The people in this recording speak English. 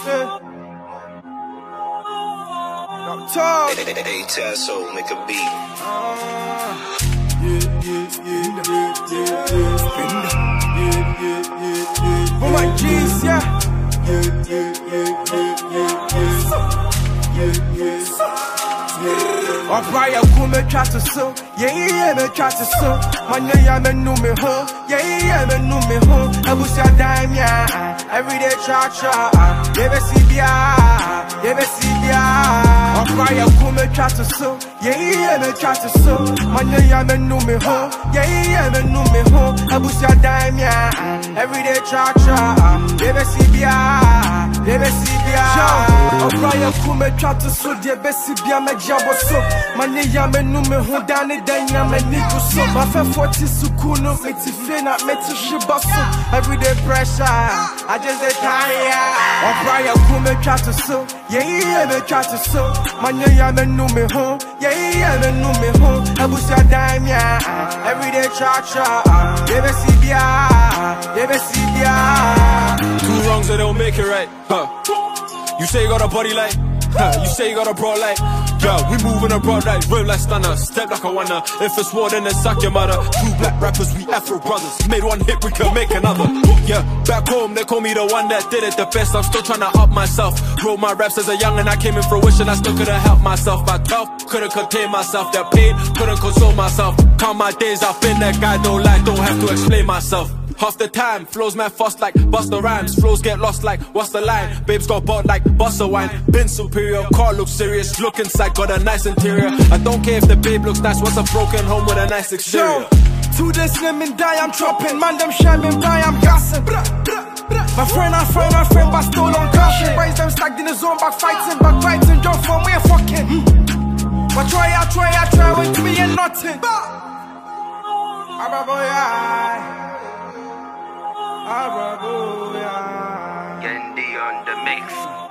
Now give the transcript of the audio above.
Hey, Tasso, make a beat. For my G's, yeah. Alright, I come and try to sue. Yeah, me try to sue. Man, yeah, me know me home. Yeah, me know me home. I wish I dime, yeah. Every day, cha-cha. Yeah, me see ya. Yeah, me see ya. Alright, I come and try to sue. Yeah, me try to sue. Man, yeah, me know me home. Yeah, me know me home. I wish I dime, yeah. Every day, cha-cha. Yeah, me see ya. Yeah, me see ya. Alright, I come and try to sue. Yeah, me see ya. Me jabo so. Mani ya me nu me hu dani danya me nigo so. Ma fe 40 sukunu, me ti fena, me ti shiba so. Everyday pressure, I just dey tired. Alright, I come and try to so. Yeah, me try to so. Mani ya me nu me hu, yeah, me nu me hu. Abusa dime ya, everyday cha-cha. Yeah, me see ya, yeah, me see ya. 2 wrongs that don't make it right, huh? You say you got a body like, you say you got a bro like. Yo, we moving abroad like real life stunner. Step like a wonder. If it's war, then suck your mother. 2 black rappers, we Afro brothers. Made 1 hit, we can make another. Yeah, back home, they call me the one that did it the best. I'm still trying to up myself. Wrote my raps as a young and I came in fruition. I still couldn't help myself. By 12, couldn't contain myself. That pain, couldn't console myself. Count my days, I've been that guy. Don't lie, don't have to explain myself. Half the time, flows man fast like Busta Rhymes. Flows get lost like, what's the line? Babes got bought like Busta Wine. Been superior, car looks serious. Look inside, got a nice interior. I don't care if the babe looks nice. What's a broken home with a nice exterior? 2 days slim and die, I'm chopping. Man, them shamming by, I'm gassing. My friend, but still on caution. Boys, them stacked in the zone, backfighting. Don't for me, fucking. But try, wait to me and nothing. Yendi on the mix.